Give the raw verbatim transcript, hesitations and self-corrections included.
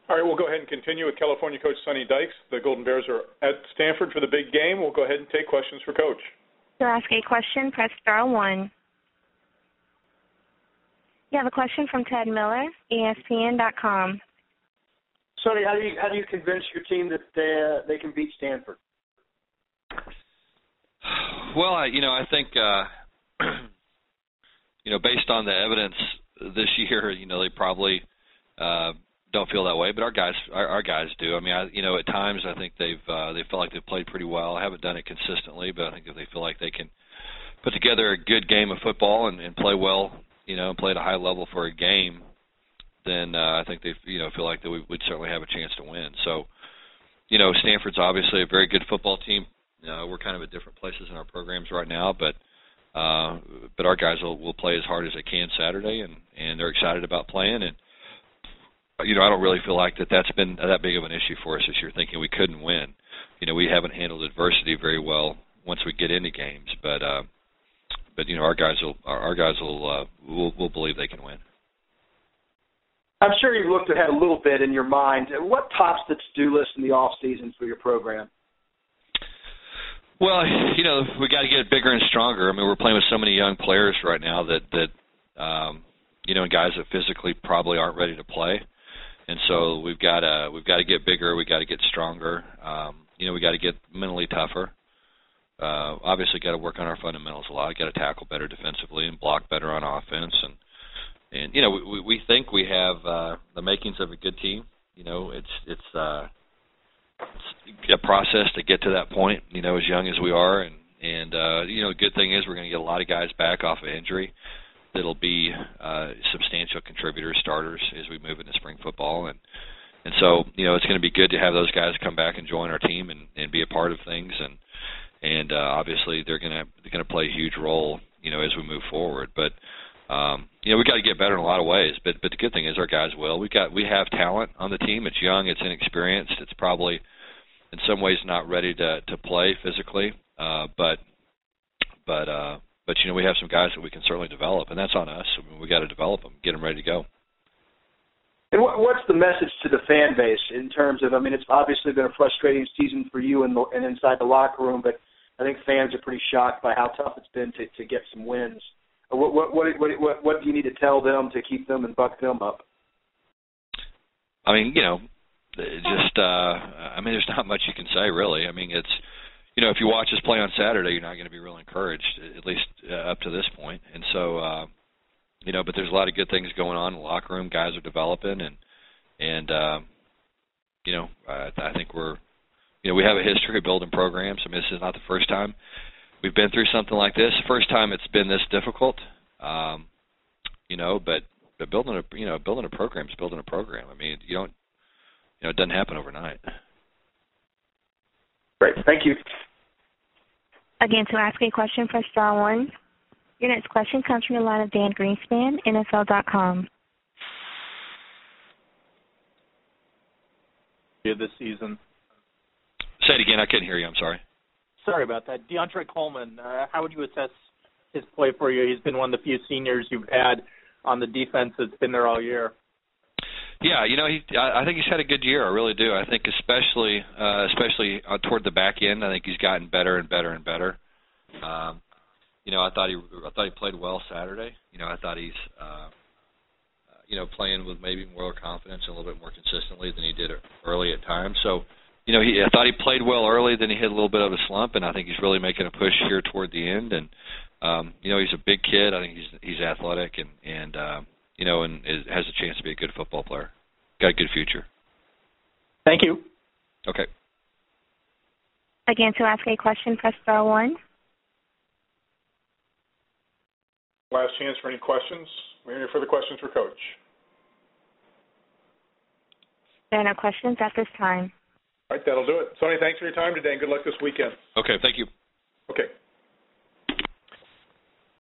All right, we'll go ahead and continue with California coach Sonny Dykes. The Golden Bears are at Stanford for the big game. We'll go ahead and take questions for Coach. To ask a question, press star one. You have a question from Ted Miller, E S P N dot com. Sonny, how do you how do you convince your team that they uh, they can beat Stanford? Well, I, you know, I think uh, you know, based on the evidence this year, you know, they probably uh, don't feel that way, but our guys, our, our guys do. I mean, I, you know, at times I think they've uh, they feel like they've played pretty well. I haven't done it consistently, but I think if they feel like they can put together a good game of football and, and play well, you know, and play at a high level for a game, then uh, I think they, you know, feel like that we would certainly have a chance to win. So, you know, Stanford's obviously a very good football team. Uh, we're kind of at different places in our programs right now, but uh, but our guys will, will play as hard as they can Saturday, and, and they're excited about playing. And you know, I don't really feel like that that's been that big of an issue for us this year, thinking we couldn't win. You know, we haven't handled adversity very well once we get into games, but uh, but you know, our guys will our, our guys will, uh, will will believe they can win. I'm sure you've looked ahead a little bit in your mind. What tops the to-do list in the off season for your program? Well, you know, we got to get bigger and stronger. I mean, we're playing with so many young players right now that that um, you know, guys that physically probably aren't ready to play. And so we've got to we've got to get bigger. We got to get stronger. Um, you know, we got to get mentally tougher. Uh, obviously, got to work on our fundamentals a lot. Got to tackle better defensively and block better on offense. And and you know, we we think we have uh, the makings of a good team. You know, it's it's, uh, it's a process to get to that point. You know, as young as we are, and and uh, you know, the good thing is we're going to get a lot of guys back off of injury that'll be uh, substantial contributors, starters, as we move into spring football. And and so, you know, it's going to be good to have those guys come back and join our team and, and be a part of things. And and uh, obviously they're going to they're going to play a huge role, you know, as we move forward. But um, you know, we got to get better in a lot of ways. But but the good thing is our guys will. We got we have talent on the team. It's young. It's inexperienced. It's probably in some ways not ready to to play physically. Uh, but but uh, But, you know, we have some guys that we can certainly develop, and that's on us. I mean, we got to develop them, get them ready to go. And what, what's the message to the fan base in terms of, I mean, it's obviously been a frustrating season for you and, and inside the locker room, but I think fans are pretty shocked by how tough it's been to, to get some wins. What, what, what, what, what do you need to tell them to keep them and buck them up? I mean, you know, just, uh, I mean, there's not much you can say, really. I mean, it's, you know, if you watch us play on Saturday, you're not going to be real encouraged, at least uh, up to this point. And so, uh, you know, but there's a lot of good things going on in the locker room. Guys are developing, and and uh, you know, I, I think we're, you know, we have a history of building programs. I mean, this is not the first time we've been through something like this. The first time it's been this difficult, um, you know, but but building a you know building a program is building a program. I mean, you don't, you know, it doesn't happen overnight. Great, thank you. Again, to ask a question, press star one. Your next question comes from the line of Dan Greenspan, N F L dot com. This season. Say it again. I couldn't hear you. I'm sorry. Sorry about that. DeAndre Coleman, uh, how would you assess his play for you? He's been one of the few seniors you've had on the defense that's been there all year. Yeah, you know, he. I, I think he's had a good year. I really do. I think especially, uh, especially uh, toward the back end, I think he's gotten better and better and better. Um, you know, I thought he, I thought he played well Saturday. You know, I thought he's, uh, you know, playing with maybe more confidence and a little bit more consistently than he did early at times. So, you know, he, I thought he played well early. Then he hit a little bit of a slump, and I think he's really making a push here toward the end. And um, you know, he's a big kid. I think he's he's athletic and and. Uh, you know, and is, has a chance to be a good football player. Got a good future. Thank you. Okay. Again, to ask a question, press star one. Last chance for any questions. We have any further questions for Coach? There are no questions at this time. All right, that'll do it. Sonny, thanks for your time today, and good luck this weekend. Okay, thank you.